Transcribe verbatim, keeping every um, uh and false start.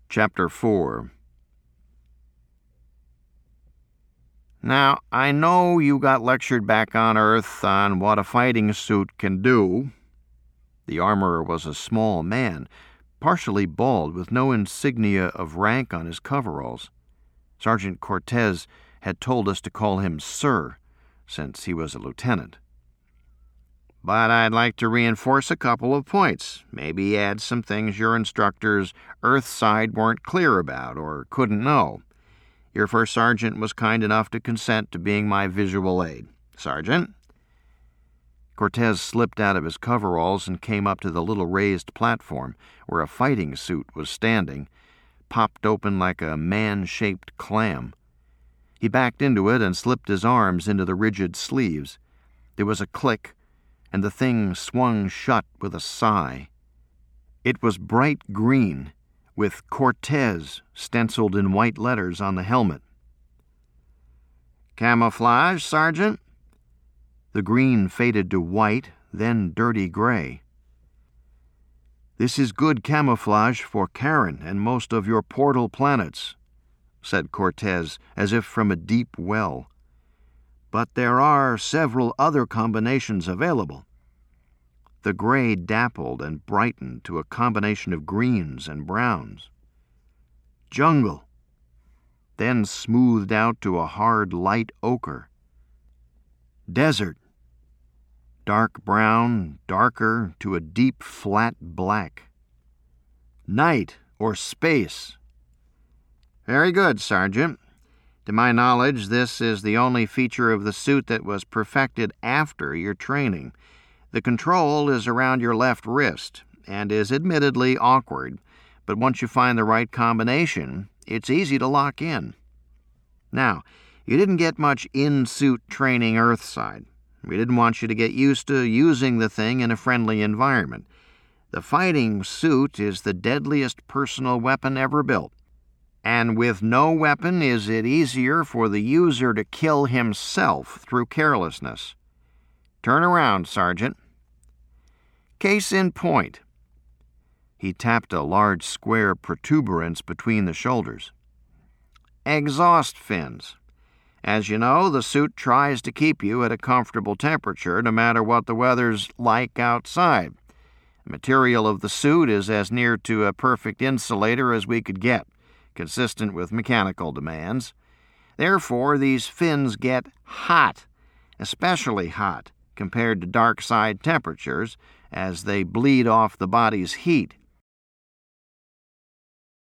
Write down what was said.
Chapter four. Now, I know you got lectured back on Earth on what a fighting suit can do. The armorer was a small man, partially bald, with no insignia of rank on his coveralls. Sergeant Cortez had told us to call him Sir, since he was a lieutenant. But I'd like to reinforce a couple of points, maybe add some things your instructors Earthside weren't clear about or couldn't know. Your first sergeant was kind enough to consent to being my visual aid. Sergeant? Cortez slipped out of his coveralls and came up to the little raised platform where a fighting suit was standing, popped open like a man-shaped clam. He backed into it and slipped his arms into the rigid sleeves. There was a click, and the thing swung shut with a sigh. It was bright green, with Cortez stenciled in white letters on the helmet. Camouflage, Sergeant? The green faded to white, then dirty gray. This is good camouflage for Charon and most of your portal planets, said Cortez, as if from a deep well. But there are several other combinations available. The gray dappled and brightened to a combination of greens and browns. Jungle, then smoothed out to a hard light ochre. Desert, dark brown, darker to a deep flat black. Night or space. Very good, Sergeant. To my knowledge, this is the only feature of the suit that was perfected after your training. The control is around your left wrist and is admittedly awkward, but once you find the right combination, it's easy to lock in. Now, you didn't get much in-suit training Earthside. We didn't want you to get used to using the thing in a friendly environment. The fighting suit is the deadliest personal weapon ever built. And with no weapon is it easier for the user to kill himself through carelessness. Turn around, Sergeant. Case in point. He tapped a large square protuberance between the shoulders. Exhaust fins. As you know, the suit tries to keep you at a comfortable temperature no matter what the weather's like outside. The material of the suit is as near to a perfect insulator as we could get, consistent with mechanical demands. Therefore, these fins get hot, especially hot, compared to dark side temperatures, as they bleed off the body's heat.